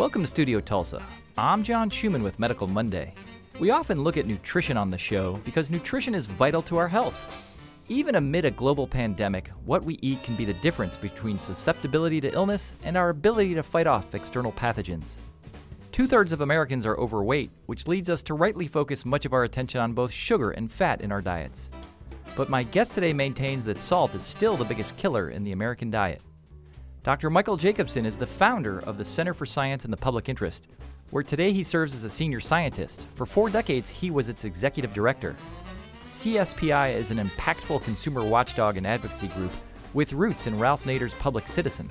Welcome to Studio Tulsa. I'm John Schumann with Medical Monday. We often look at nutrition on the show because nutrition is vital to our health. Even amid a global pandemic, what we eat can be the difference between susceptibility to illness and our ability to fight off external pathogens. 2/3 of Americans are overweight, which leads us to rightly focus much of our attention on both sugar and fat in our diets. But my guest today maintains that salt is still the biggest killer in the American diet. Dr. Michael Jacobson is the founder of the Center for Science in the Public Interest, where today he serves as a senior scientist. For 4 decades, he was its executive director. CSPI is an impactful consumer watchdog and advocacy group with roots in Ralph Nader's Public Citizen.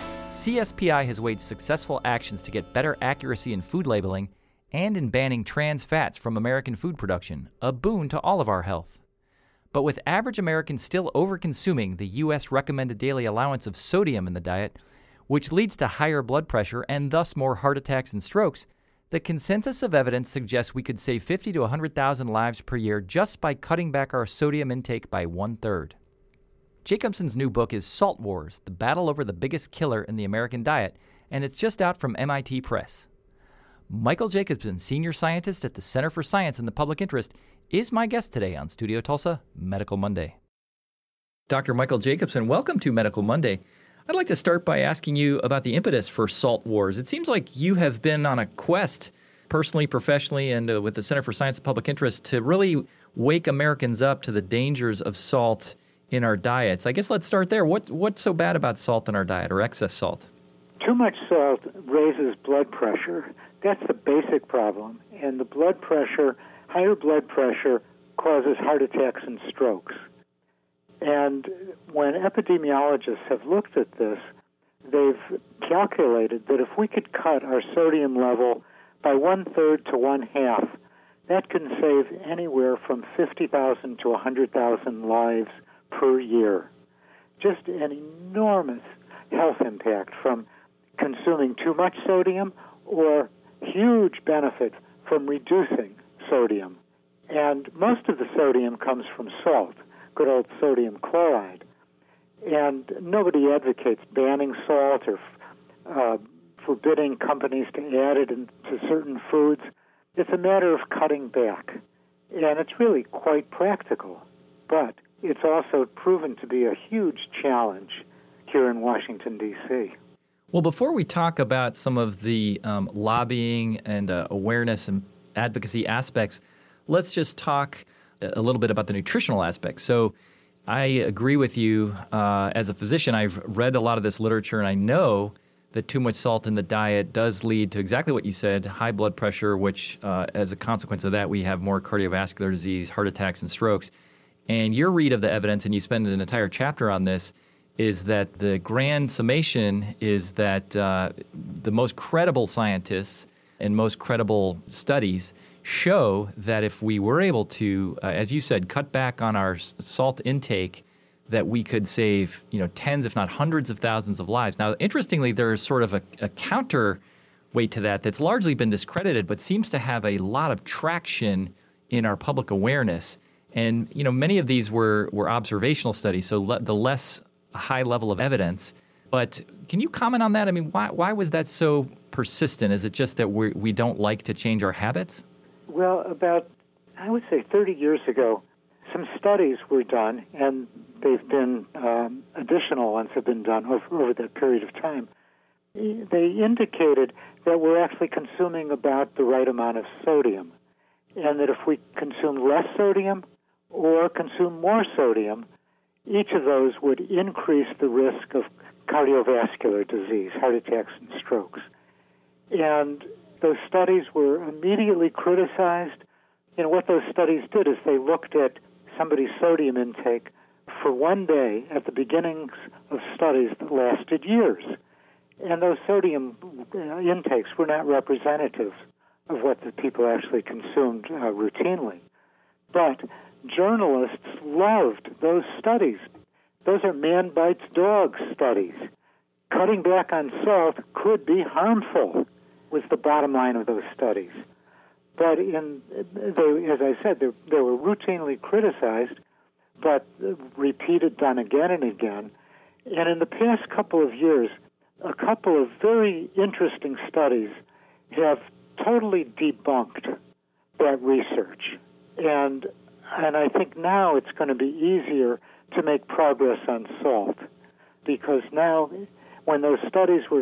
CSPI has waged successful actions to get better accuracy in food labeling and in banning trans fats from American food production, a boon to all of our health. But with average Americans still over-consuming the U.S. recommended daily allowance of sodium in the diet, which leads to higher blood pressure and thus more heart attacks and strokes, the consensus of evidence suggests we could save 50 to 100,000 lives per year just by cutting back our sodium intake by 1/3. Jacobson's new book is Salt Wars, The Battle Over the Biggest Killer in the American Diet, and it's just out from MIT Press. Michael Jacobson, senior scientist at the Center for Science in the Public Interest, is my guest today on Studio Tulsa, Medical Monday. Dr. Michael Jacobson, welcome to Medical Monday. I'd like to start by asking you about the impetus for Salt Wars. It seems like you have been on a quest, personally, professionally, and with the Center for Science and Public Interest, to really wake Americans up to the dangers of salt in our diets. I guess let's start there. What's so bad about salt in our diet, or excess salt? Too much salt raises blood pressure. That's the basic problem. And the higher blood pressure causes heart attacks and strokes. And when epidemiologists have looked at this, they've calculated that if we could cut our sodium level by 1/3 to 1/2, that can save anywhere from 50,000 to 100,000 lives per year. Just an enormous health impact from consuming too much sodium, or huge benefit from reducing sodium. And most of the sodium comes from salt, good old sodium chloride. And nobody advocates banning salt or forbidding companies to add it into certain foods. It's a matter of cutting back. And it's really quite practical. But it's also proven to be a huge challenge here in Washington, D.C. Well, before we talk about some of the lobbying and awareness and advocacy aspects, let's just talk a little bit about the nutritional aspects. So I agree with you. As a physician, I've read a lot of this literature, and I know that too much salt in the diet does lead to exactly what you said, high blood pressure, which as a consequence of that, we have more cardiovascular disease, heart attacks, and strokes. And your read of the evidence, and you spend an entire chapter on this, is that the grand summation is that the most credible scientists and most credible studies show that if we were able to, as you said, cut back on our salt intake, that we could save, tens, if not hundreds of thousands of lives. Now, interestingly, there's sort of a counter weight to that that's largely been discredited, but seems to have a lot of traction in our public awareness. And, many of these were observational studies, so the less high level of evidence. But can you comment on that? I mean, why was that so persistent? Is it just that we don't like to change our habits? Well, about, I would say 30 years ago, some studies were done, and they've been, additional ones have been done over that period of time. They indicated that we're actually consuming about the right amount of sodium, and that if we consume less sodium or consume more sodium, each of those would increase the risk of cardiovascular disease, heart attacks and strokes. And those studies were immediately criticized. What those studies did is they looked at somebody's sodium intake for one day at the beginnings of studies that lasted years. And those sodium intakes were not representative of what the people actually consumed routinely. But journalists loved those studies. Those are man bites dog studies. Cutting back on salt could be harmful, was the bottom line of those studies. But as I said, they were routinely criticized, but repeated, done again and again. And in the past couple of years, a couple of very interesting studies have totally debunked that research. And I think now it's going to be easier to make progress on salt, because now when those studies were,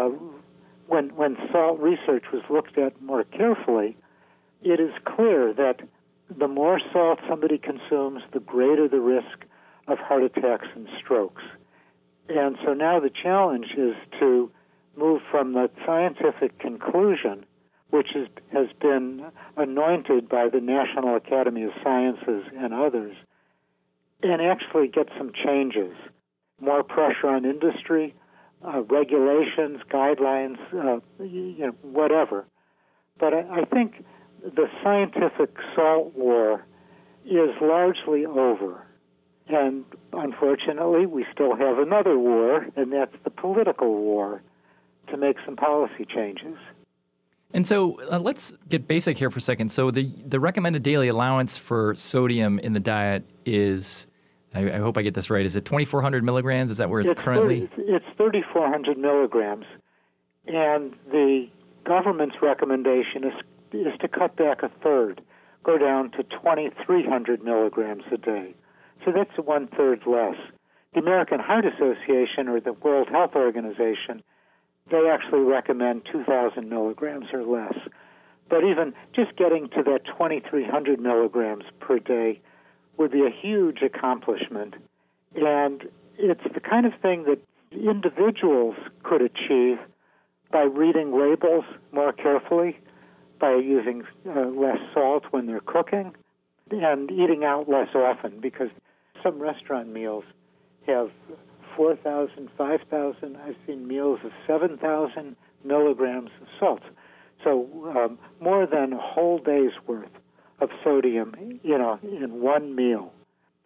when salt research was looked at more carefully, it is clear that the more salt somebody consumes, the greater the risk of heart attacks and strokes. And so now the challenge is to move from the scientific conclusion, which has been anointed by the National Academy of Sciences and others, and actually get some changes. More pressure on industry, regulations, guidelines, whatever. But I think the scientific salt war is largely over. And unfortunately, we still have another war, and that's the political war to make some policy changes. And so let's get basic here for a second. So the recommended daily allowance for sodium in the diet is, I hope I get this right, is it 2,400 milligrams? Is that where it's currently? It's 3,400 milligrams. And the government's recommendation is to cut back a third, go down to 2,300 milligrams a day. So that's one-third less. The American Heart Association or the World Health Organization, they actually recommend 2,000 milligrams or less. But even just getting to that 2,300 milligrams per day would be a huge accomplishment. And it's the kind of thing that individuals could achieve by reading labels more carefully, by using less salt when they're cooking, and eating out less often, because some restaurant meals have 4,000, 5,000. I've seen meals of 7,000 milligrams of salt. So more than a whole day's worth of sodium, in one meal.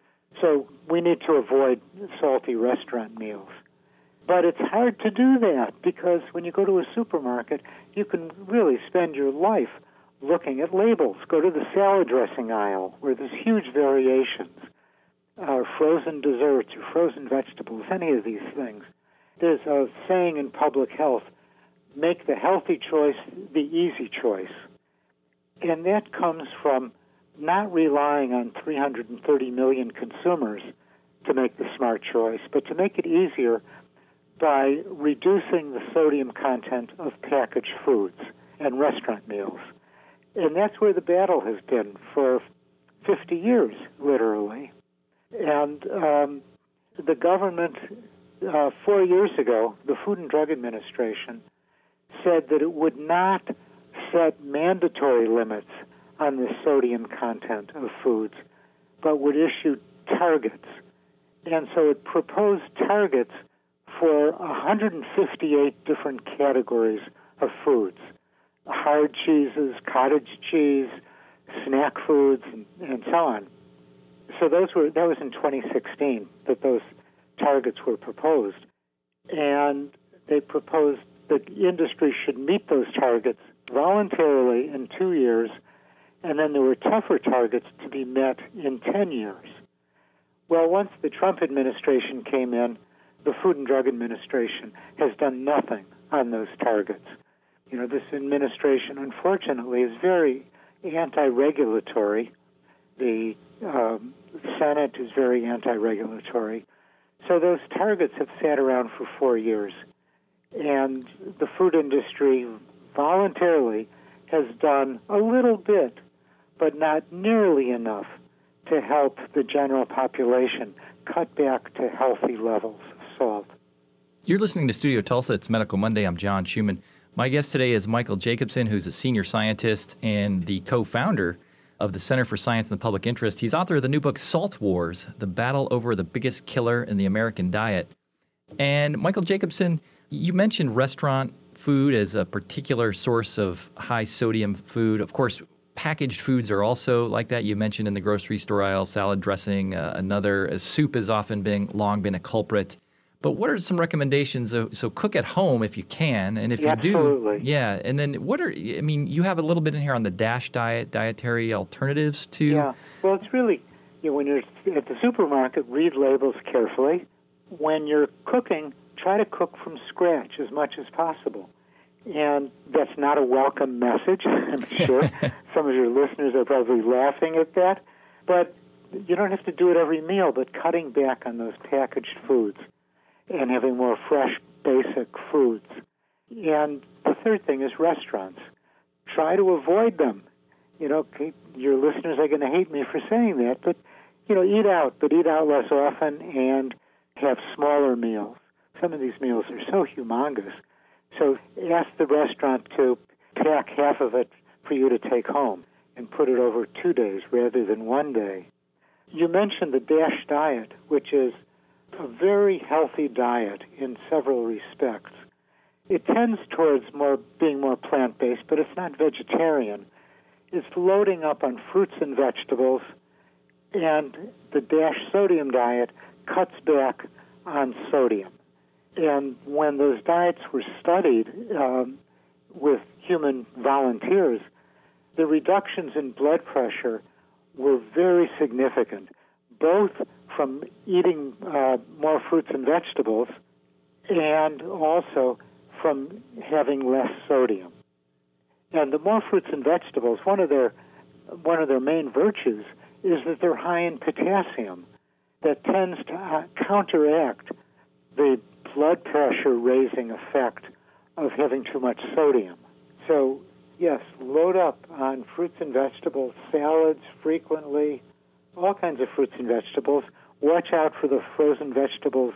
So we need to avoid salty restaurant meals. But it's hard to do that, because when you go to a supermarket, you can really spend your life looking at labels. Go to the salad dressing aisle, where there's huge variations. Frozen desserts or frozen vegetables, any of these things. There's a saying in public health, make the healthy choice the easy choice. And that comes from not relying on 330 million consumers to make the smart choice, but to make it easier by reducing the sodium content of packaged foods and restaurant meals. And that's where the battle has been for 50 years, literally. And the government, 4 years ago, the Food and Drug Administration said that it would not set mandatory limits on the sodium content of foods, but would issue targets. And so it proposed targets for 158 different categories of foods: hard cheeses, cottage cheese, snack foods, and so on. So that was in 2016 that those targets were proposed. And they proposed that industry should meet those targets voluntarily in 2 years, and then there were tougher targets to be met in 10 years. Well, once the Trump administration came in, the Food and Drug Administration has done nothing on those targets. This administration, unfortunately, is very anti-regulatory. The Senate is very anti-regulatory. So those targets have sat around for 4 years. And the food industry voluntarily has done a little bit, but not nearly enough to help the general population cut back to healthy levels of salt. You're listening to Studio Tulsa. It's Medical Monday. I'm John Schumann. My guest today is Michael Jacobson, who's a senior scientist and the co-founder of the Center for Science and the Public Interest. He's author of the new book, Salt Wars, The Battle Over the Biggest Killer in the American Diet. And Michael Jacobson, you mentioned restaurant food as a particular source of high sodium food. Of course, packaged foods are also like that. You mentioned in the grocery store aisle, salad dressing, soup has often long been a culprit. But what are some recommendations? So cook at home if you can, and if you Absolutely. do, yeah. And then you have a little bit in here on the DASH diet, dietary alternatives to. Yeah, well, it's really, when you're at the supermarket, read labels carefully. When you're cooking, try to cook from scratch as much as possible. And that's not a welcome message, I'm sure. Some of your listeners are probably laughing at that. But you don't have to do it every meal, but cutting back on those packaged foods and having more fresh, basic foods. And the third thing is restaurants. Try to avoid them. You know, your listeners are going to hate me for saying that, but, you know, eat out, but eat out less often and have smaller meals. Some of these meals are so humongous. So ask the restaurant to pack half of it for you to take home and put it over 2 days rather than 1 day. You mentioned the DASH diet, which is a very healthy diet in several respects. It tends towards being more plant-based, but it's not vegetarian. It's loading up on fruits and vegetables, and the DASH sodium diet cuts back on sodium. And when those diets were studied with human volunteers, the reductions in blood pressure were very significant, both from eating more fruits and vegetables and also from having less sodium. And the more fruits and vegetables, one of their main virtues is that they're high in potassium that tends to counteract the blood pressure raising effect of having too much sodium. So, yes, load up on fruits and vegetables, salads frequently, all kinds of fruits and vegetables. Watch out for the frozen vegetables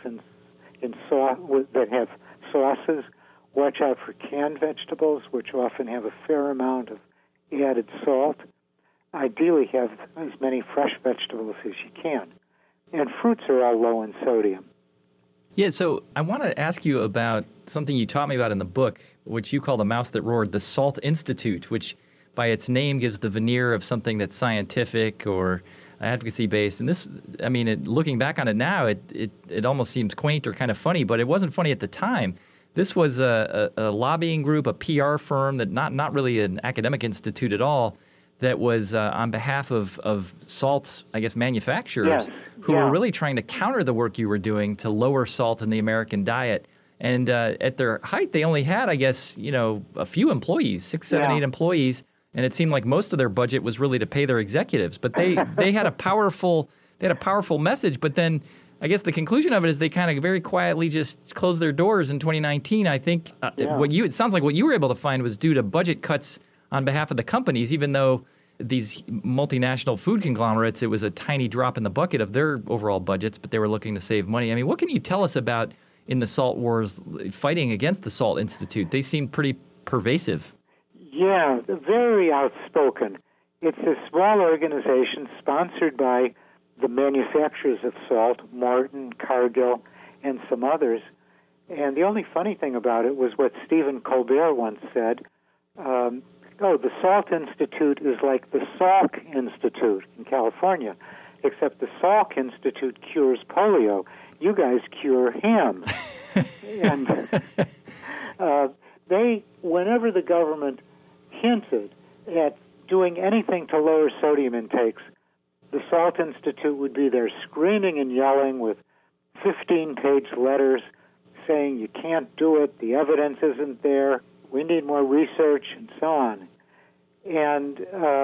that have sauces. Watch out for canned vegetables, which often have a fair amount of added salt. Ideally, have as many fresh vegetables as you can. And fruits are all low in sodium. Yeah, so I want to ask you about something you taught me about in the book, which you call The Mouse That Roared, the Salt Institute, which by its name gives the veneer of something that's scientific or advocacy-based. And this, I mean, looking back on it now, it almost seems quaint or kind of funny, but it wasn't funny at the time. This was a lobbying group, a PR firm, that not really an academic institute at all, that was on behalf of salt, I guess, manufacturers who were really trying to counter the work you were doing to lower salt in the American diet. And at their height, they only had, I guess, a few employees, 6, 7, 8 employees, and it seemed like most of their budget was really to pay their executives. But they had a powerful message. But then I guess the conclusion of it is they kind of very quietly just closed their doors in 2019. I think it sounds like what you were able to find was due to budget cuts on behalf of the companies, even though these multinational food conglomerates, it was a tiny drop in the bucket of their overall budgets, but they were looking to save money. I mean, what can you tell us about in the salt wars fighting against the Salt Institute? They seem pretty pervasive. Yeah, very outspoken. It's a small organization sponsored by the manufacturers of salt, Morton, Cargill, and some others. And the only funny thing about it was what Stephen Colbert once said. The Salt Institute is like the Salk Institute in California, except the Salk Institute cures polio. You guys cure ham. And whenever the government hinted at doing anything to lower sodium intakes, the Salt Institute would be there screaming and yelling with 15-page letters saying you can't do it, the evidence isn't there, we need more research, and so on. And,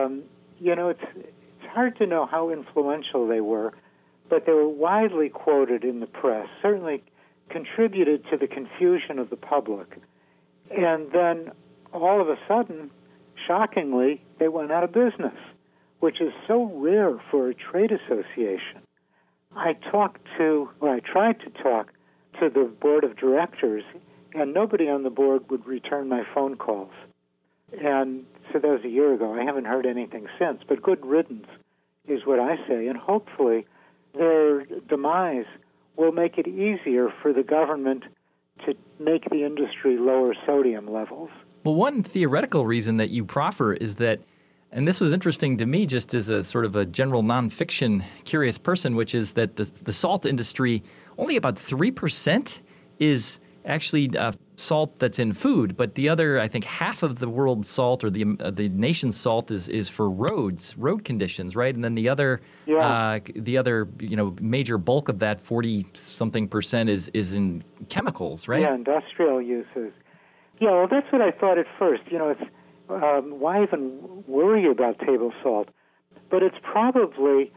it's hard to know how influential they were, but they were widely quoted in the press, certainly contributed to the confusion of the public. And then, all of a sudden, shockingly, they went out of business, which is so rare for a trade association. I tried to talk to the board of directors, and nobody on the board would return my phone calls. And so that was a year ago. I haven't heard anything since, but good riddance is what I say, and hopefully their demise will make it easier for the government to make the industry lower sodium levels. Well, one theoretical reason that you proffer is that, and this was interesting to me just as a sort of a general nonfiction curious person, which is that the salt industry, only about 3% is actually salt that's in food, but the other, I think, half of the world's salt or the nation's salt is for road conditions, right? And then the other major bulk of that 40-something% is in chemicals, right? Yeah, industrial uses. Yeah, well, that's what I thought at first. It's why even worry about table salt? But it's probably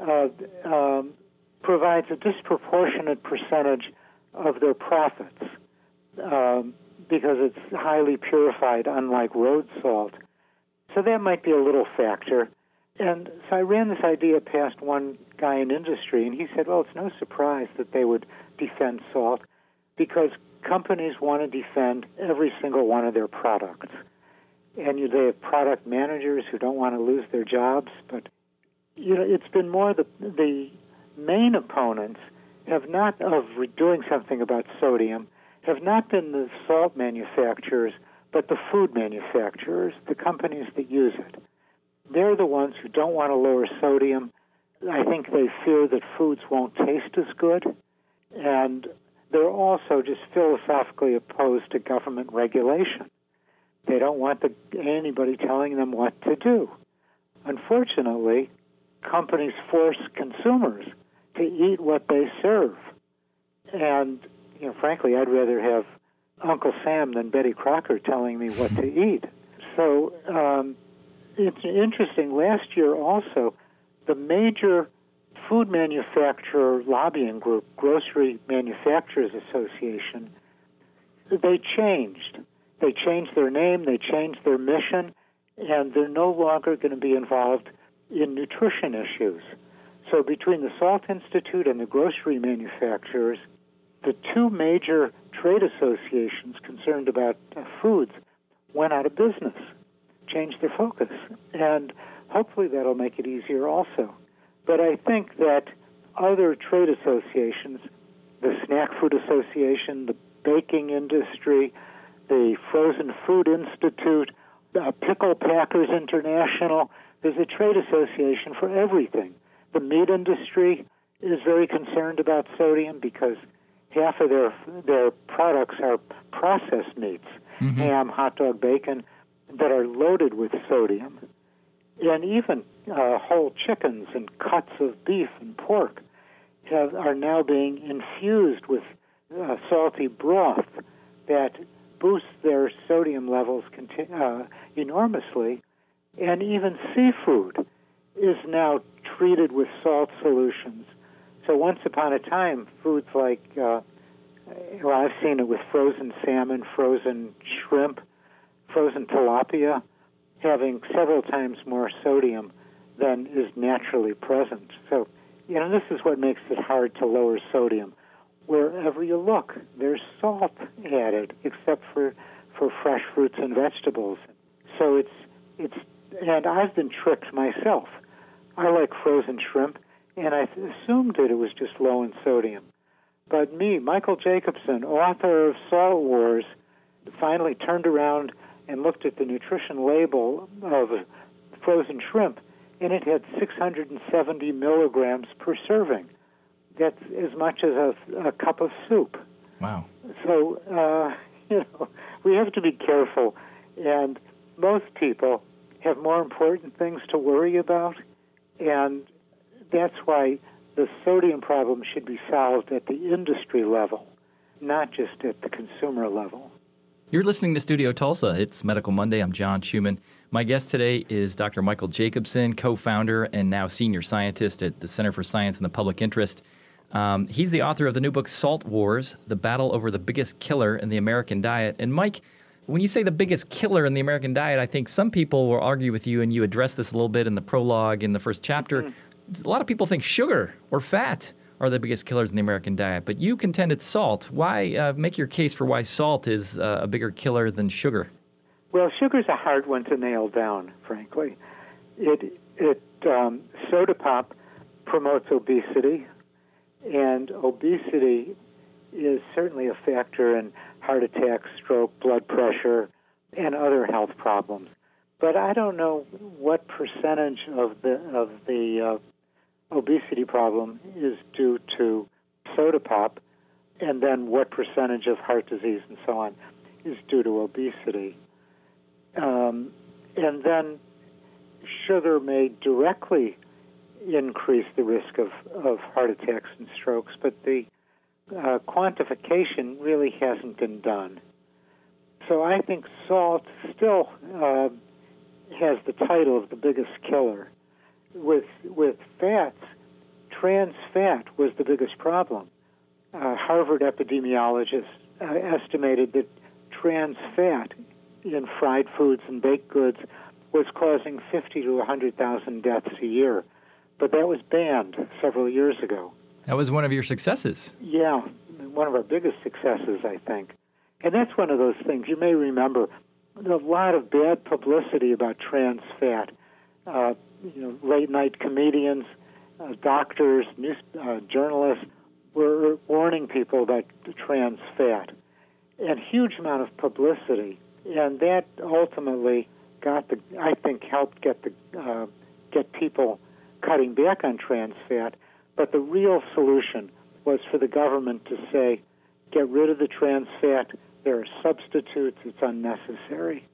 provides a disproportionate percentage of their profits because it's highly purified, unlike road salt. So that might be a little factor. And so I ran this idea past one guy in industry, and he said, well, it's no surprise that they would defend salt because companies want to defend every single one of their products. And they have product managers who don't want to lose their jobs, but it's been more the main opponents have not of doing something about sodium have not been the salt manufacturers, but the food manufacturers, the companies that use it. They're the ones who don't want to lower sodium. I think they fear that foods won't taste as good, and they're also just philosophically opposed to government regulation. They don't want anybody telling them what to do. Unfortunately, companies force consumers to eat what they serve. And, frankly, I'd rather have Uncle Sam than Betty Crocker telling me what to eat. So it's interesting. Last year also, the major food manufacturer lobbying group, Grocery Manufacturers Association, they changed. They changed their name, they changed their mission, and they're no longer going to be involved in nutrition issues. So between the Salt Institute and the grocery manufacturers, the two major trade associations concerned about foods went out of business, changed their focus, and hopefully that'll make it easier also. But I think that other trade associations, the Snack Food Association, the baking industry, the Frozen Food Institute, Pickle Packers International, there's a trade association for everything. The meat industry is very concerned about sodium because half of their products are processed meats, ham, hot dog, bacon, that are loaded with sodium. And even whole chickens and cuts of beef and pork are now being infused with salty broth that boosts their sodium levels enormously. And even seafood is now treated with salt solutions. So once upon a time, foods like, I've seen it with frozen salmon, frozen shrimp, frozen tilapia, having several times more sodium than is naturally present. So, this is what makes it hard to lower sodium. Wherever you look, there's salt added, except for fresh fruits and vegetables. So and I've been tricked myself. I like frozen shrimp, and I assumed that it was just low in sodium. But Michael Jacobson, author of Salt Wars, finally turned around and looked at the nutrition label of frozen shrimp, and it had 670 milligrams per serving. That's as much as a cup of soup. Wow. So, we have to be careful, and most people have more important things to worry about, and that's why the sodium problem should be solved at the industry level, not just at the consumer level. You're listening to Studio Tulsa. It's Medical Monday. I'm John Schumann. My guest today is Dr. Michael Jacobson, co-founder and now senior scientist at the Center for Science and the Public Interest. He's the author of the new book, Salt Wars, The Battle Over the Biggest Killer in the American Diet. And Mike, when you say the biggest killer in the American diet, I think some people will argue with you, and you address this a little bit in the prologue in the first chapter. A lot of people think sugar or fat are the biggest killers in the American diet, but you contend it's salt. Why make your case for why salt is a bigger killer than sugar? Well, sugar's a hard one to nail down, frankly. Soda pop promotes obesity, and obesity is certainly a factor in heart attack, stroke, blood pressure, and other health problems. But I don't know what percentage of the obesity problem is due to soda pop, and then what percentage of heart disease and so on is due to obesity. And then sugar may directly increase the risk of heart attacks and strokes, but the quantification really hasn't been done. So I think salt still has the title of the biggest killer. With fats, trans fat was the biggest problem. Harvard epidemiologists estimated that trans fat in fried foods and baked goods was causing 50 to 100,000 deaths a year. But that was banned several years ago. That was one of your successes. Yeah, one of our biggest successes, I think. And that's one of those things. You may remember a lot of bad publicity about trans fat. Late-night comedians, doctors, journalists were warning people about trans fat. And huge amount of publicity. And that ultimately helped get people cutting back on trans fat. But the real solution was for the government to say, get rid of the trans fat. There are substitutes. It's unnecessary.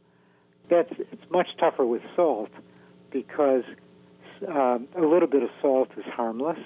It's much tougher with salt because a little bit of salt is harmless,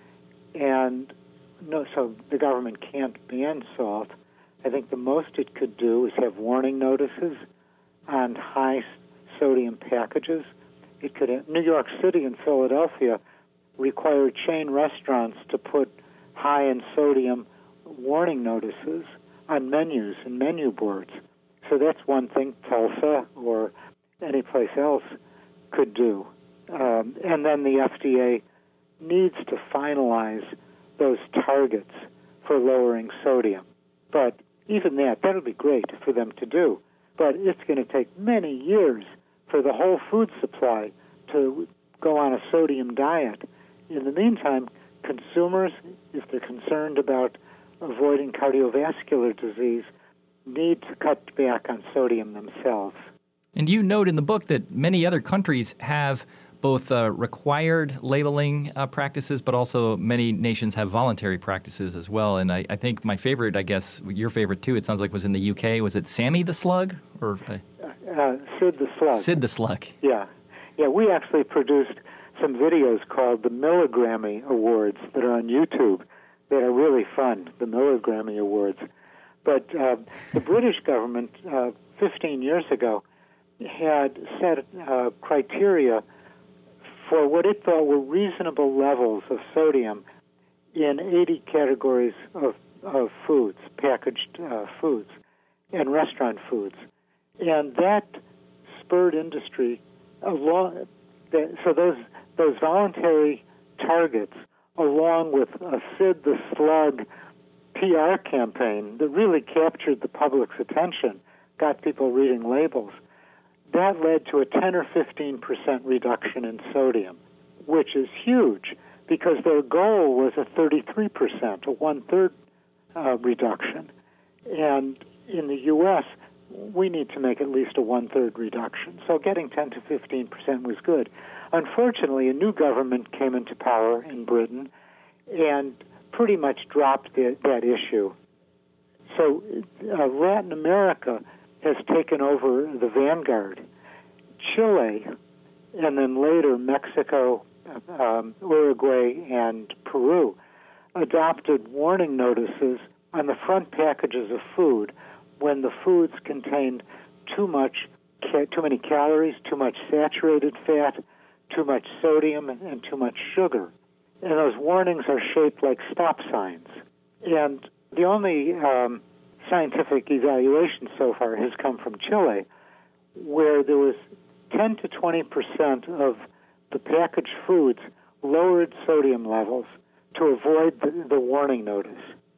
and so the government can't ban salt. I think the most it could do is have warning notices on high sodium packages. New York City and Philadelphia require chain restaurants to put high in sodium warning notices on menus and menu boards. So that's one thing Tulsa or any place else could do. And then the FDA needs to finalize those targets for lowering sodium. But even that'll be great for them to do. But it's going to take many years for the whole food supply to go on a sodium diet. In the meantime, consumers, if they're concerned about avoiding cardiovascular disease, need to cut back on sodium themselves. And you note in the book that many other countries have both required labeling practices, but also many nations have voluntary practices as well. And I think my favorite, I guess, your favorite too, it sounds like was in the UK. Was it Sammy the Slug? Or Sid the Slug. Sid the Slug. Yeah, we actually produced some videos called the Milligrammy Awards that are on YouTube that are really fun, the Milligrammy Awards. But the British government, 15 years ago, had set criteria for what it thought were reasonable levels of sodium in 80 categories of foods, packaged foods, and restaurant foods. And that spurred industry along. So those voluntary targets, along with a Sid the Slug PR campaign that really captured the public's attention, got people reading labels, that led to a 10 or 15% reduction in sodium, which is huge because their goal was a 33%, a one-third reduction. And in the U.S., we need to make at least a one-third reduction. So getting 10 to 15% was good. Unfortunately, a new government came into power in Britain and pretty much dropped that issue. So Latin America has taken over the vanguard. Chile, and then later Mexico, Uruguay, and Peru adopted warning notices on the front packages of food when the foods contained too many calories, too much saturated fat, too much sodium, and too much sugar. And those warnings are shaped like stop signs. And the only scientific evaluation so far has come from Chile, where there was 10 to 20% of the packaged foods lowered sodium levels to avoid the warning notice.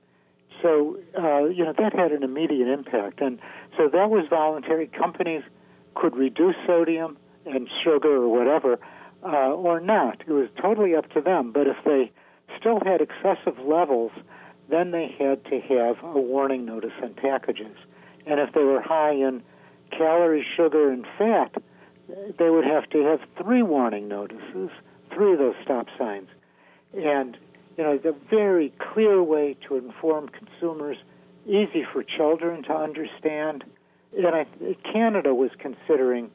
So, that had an immediate impact. And so that was voluntary. Companies could reduce sodium and sugar or whatever, or not. It was totally up to them. But if they still had excessive levels, then they had to have a warning notice on packages. And if they were high in calories, sugar, and fat, they would have to have 3 warning notices, 3 of those stop signs. And It's a very clear way to inform consumers, easy for children to understand. And Canada was considering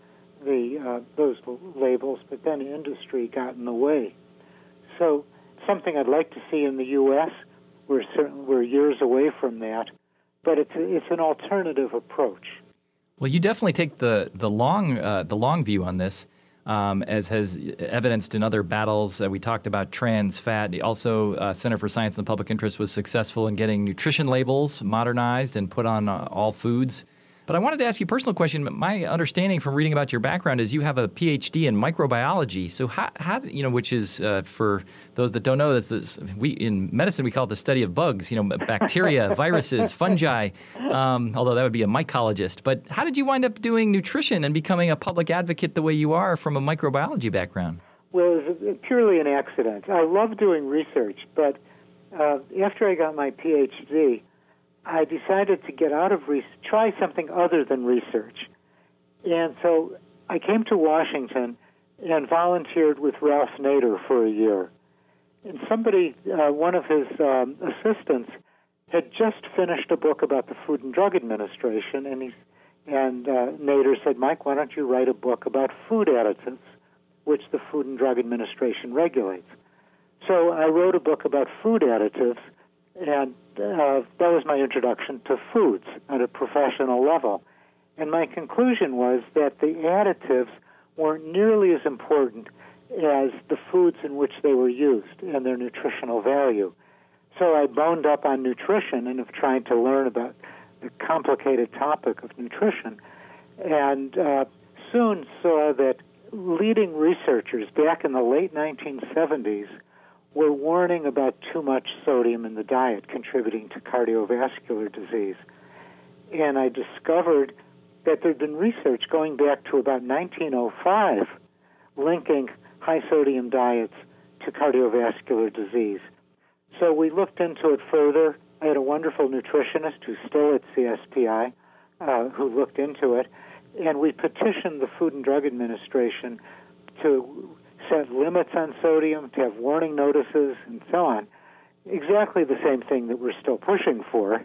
those labels, but then industry got in the way. So something I'd like to see in the U.S. We're years away from that, but it's an alternative approach. Well, you definitely take the long view on this, as has evidenced in other battles. We talked about trans fat. Also, Center for Science and the Public Interest was successful in getting nutrition labels modernized and put on all foods. But I wanted to ask you a personal question. My understanding from reading about your background is you have a PhD in microbiology. So how which is, for those that don't know, in medicine we call it the study of bugs, bacteria, viruses, fungi, although that would be a mycologist. But how did you wind up doing nutrition and becoming a public advocate the way you are from a microbiology background? Well, it was purely an accident. I love doing research, but after I got my PhD, I decided to get out of try something other than research. And so I came to Washington and volunteered with Ralph Nader for a year. And one of his assistants, had just finished a book about the Food and Drug Administration, and Nader said, "Mike, why don't you write a book about food additives, which the Food and Drug Administration regulates?" So I wrote a book about food additives, and that was my introduction to foods at a professional level. And my conclusion was that the additives weren't nearly as important as the foods in which they were used and their nutritional value. So I boned up on nutrition and have tried to learn about the complicated topic of nutrition, and soon saw that leading researchers back in the late 1970s were warning about too much sodium in the diet contributing to cardiovascular disease. And I discovered that there'd been research going back to about 1905 linking high-sodium diets to cardiovascular disease. So we looked into it further. I had a wonderful nutritionist who's still at CSPI who looked into it, and we petitioned the Food and Drug Administration to set limits on sodium, to have warning notices, and so on. Exactly the same thing that we're still pushing for.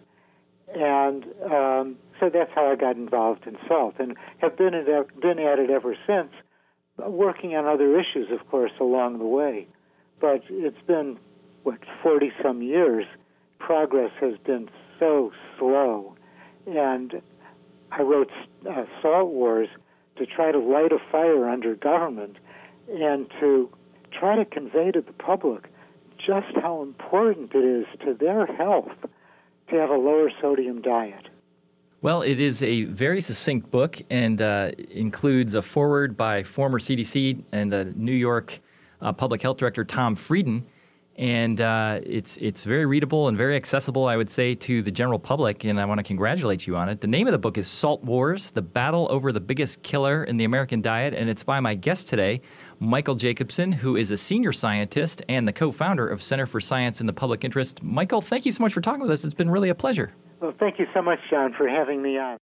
And so that's how I got involved in salt, and have been at it ever since, working on other issues, of course, along the way. But it's been, 40-some years. Progress has been so slow. And I wrote Salt Wars to try to light a fire under government and to try to convey to the public just how important it is to their health to have a lower sodium diet. Well, it is a very succinct book and includes a foreword by former CDC and New York Public Health Director Tom Frieden. And it's very readable and very accessible, I would say, to the general public, and I want to congratulate you on it. The name of the book is Salt Wars, The Battle Over the Biggest Killer in the American Diet, and it's by my guest today, Michael Jacobson, who is a senior scientist and the co-founder of Center for Science and the Public Interest. Michael, thank you so much for talking with us. It's been really a pleasure. Well, thank you so much, John, for having me on.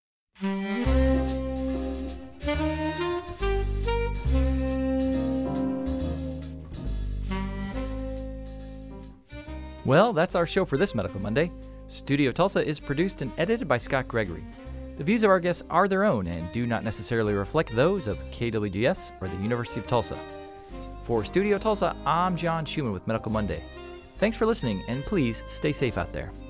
Well, that's our show for this Medical Monday. Studio Tulsa is produced and edited by Scott Gregory. The views of our guests are their own and do not necessarily reflect those of KWGS or the University of Tulsa. For Studio Tulsa, I'm John Schumann with Medical Monday. Thanks for listening, and please stay safe out there.